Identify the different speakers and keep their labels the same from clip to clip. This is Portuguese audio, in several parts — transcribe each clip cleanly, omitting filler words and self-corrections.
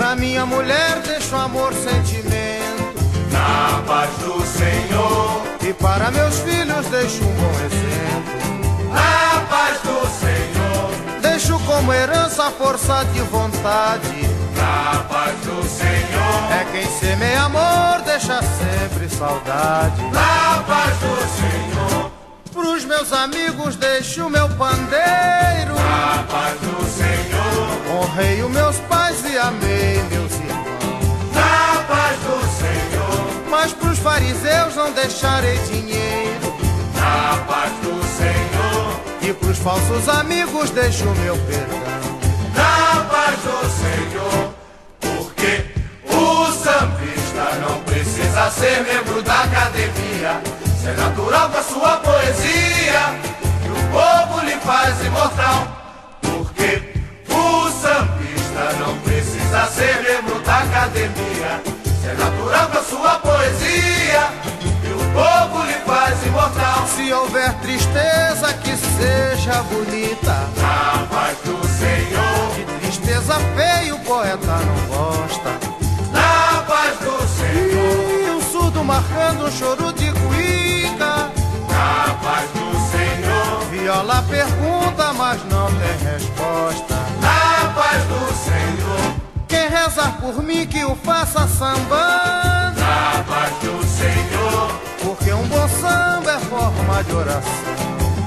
Speaker 1: Pra minha mulher deixo amor, sentimento,
Speaker 2: na paz do Senhor.
Speaker 1: e para meus filhos deixo um bom exemplo,
Speaker 2: Na paz do Senhor.
Speaker 1: deixo como herança a força de vontade.
Speaker 2: Na paz do Senhor.
Speaker 1: É quem semeia amor deixa sempre saudade.
Speaker 2: Na paz do Senhor.
Speaker 1: Pros meus amigos deixo o meu pandeiro,
Speaker 2: Na paz do Senhor.
Speaker 1: honrei os meus pais e amei meus irmãos.
Speaker 2: Na paz do Senhor.
Speaker 1: Mas pros fariseus não deixarei dinheiro,
Speaker 2: Na paz do Senhor.
Speaker 1: e pros falsos amigos deixo o meu perdão.
Speaker 2: Na paz do Senhor. Porque o sambista não precisa ser membro da academia. Isso é natural com a sua poesia, que o povo lhe faz imortal. Porque o sambista não precisa ser membro da academia. Isso é natural com a sua poesia, que o povo lhe faz imortal.
Speaker 1: Se houver tristeza, que seja bonita.
Speaker 2: Na paz do Senhor.
Speaker 1: De tristeza feia o poeta não gosta.
Speaker 2: Na paz do Senhor.
Speaker 1: E um surdo marcando um choro de cuíca.
Speaker 2: Na paz do Senhor.
Speaker 1: Viola pergunta, mas não tem resposta.
Speaker 2: Na paz do Senhor.
Speaker 1: Quem rezar por mim que o faça sambando,
Speaker 2: Na paz do Senhor.
Speaker 1: porque um bom samba é forma de oração.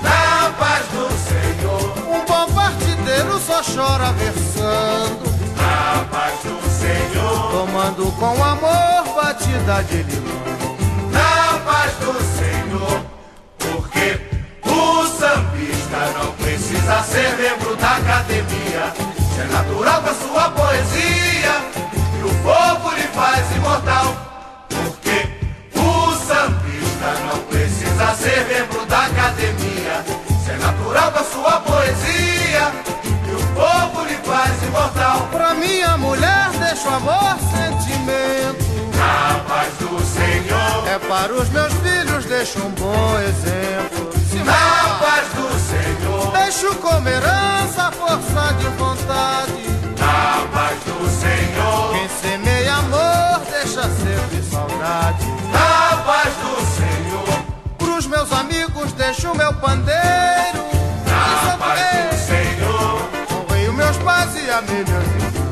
Speaker 2: Na paz do Senhor.
Speaker 1: Um bom partideiro só chora versando,
Speaker 2: Na paz do Senhor.
Speaker 1: tomando com amor batida de limão.
Speaker 2: Na paz do Senhor. Porque o sambista não precisa ser membro da academia. Isso é natural com a sua poesia, que o povo lhe faz imortal. Porque o sambista não precisa ser membro da academia. Isso é natural com a sua poesia, que o povo lhe faz imortal.
Speaker 1: Pra minha mulher deixo amor, sentimento,
Speaker 2: Na paz do Senhor.
Speaker 1: é para os meus filhos deixo um bom exemplo.
Speaker 2: Na paz do Senhor.
Speaker 1: Deixo como herança a força de vontade.
Speaker 2: Na paz do Senhor.
Speaker 1: Quem semeia amor deixa sempre saudade.
Speaker 2: Na paz do Senhor.
Speaker 1: Pros meus amigos deixo o meu pandeiro,
Speaker 2: Na paz do Senhor.
Speaker 1: honrei os meus pais e amei meus irmãos.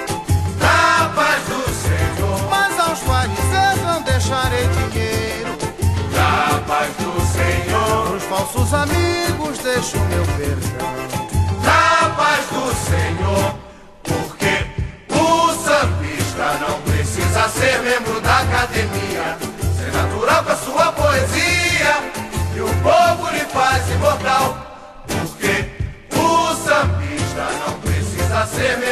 Speaker 2: Na paz do Senhor.
Speaker 1: Mas aos fariseus não deixarei dinheiro,
Speaker 2: Na paz do Senhor.
Speaker 1: pros falsos amigos deixo o meu perdão.
Speaker 2: Na paz do Senhor. Porque o sambista não precisa ser membro da academia. Isso é natural com a sua poesia, que o povo lhe faz imortal. Porque o sambista não precisa ser membro